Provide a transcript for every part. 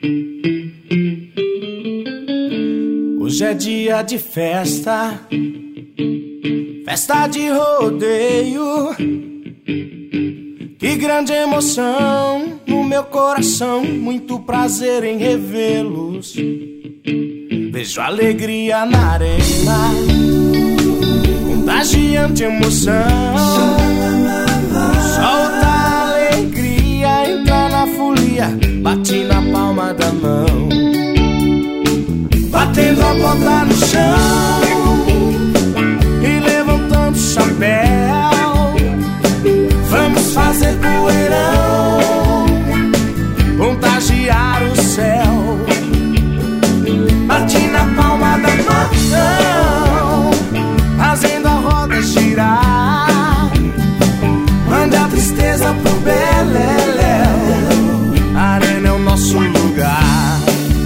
Hoje é dia de festa, festa de rodeio. Que grande emoção no meu coração, muito prazer em revê-los. Vejo alegria na arena, contagiante emoção. Solta a alegria, entra na folia, bate na palma da mão, batendo a bota no chão e levantando o chapéu. Vamos fazer poeirão, contagiar o céu. Bate na palma da mão, fazendo a roda girar. Mande a tristeza pro beleléu, a arena é o nosso lugar.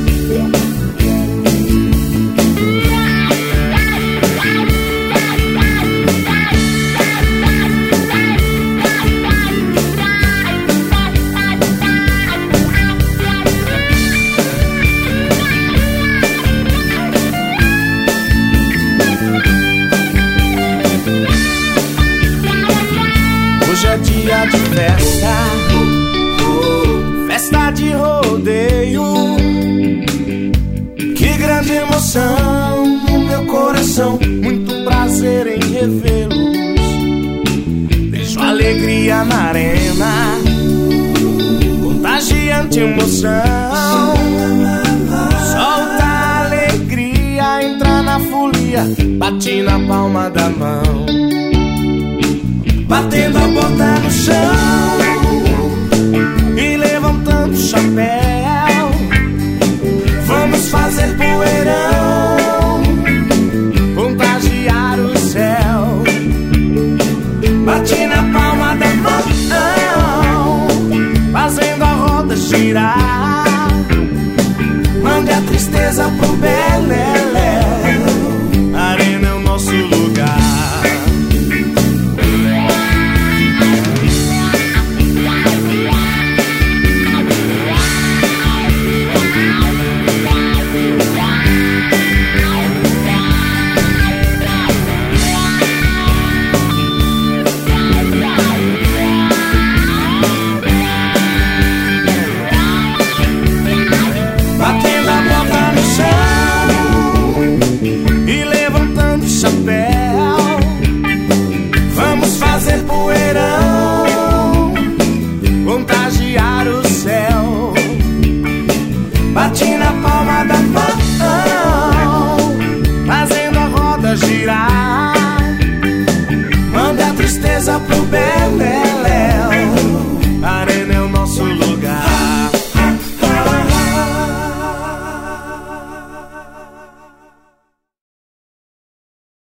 Hoje é dia de festa, festa de rodeio. Que grande emoção no meu coração, muito prazer em revê-los. Vejo alegria na arena, contagiante emoção. Solta a alegria, entra na folia, bate na palma da mão, batendo a bota no chão e levantando o chapéu. Vamos fazer poeirão, contagiar o céu. Bate na palma da mão, fazendo a roda girar. Mande a tristeza pro beleléu,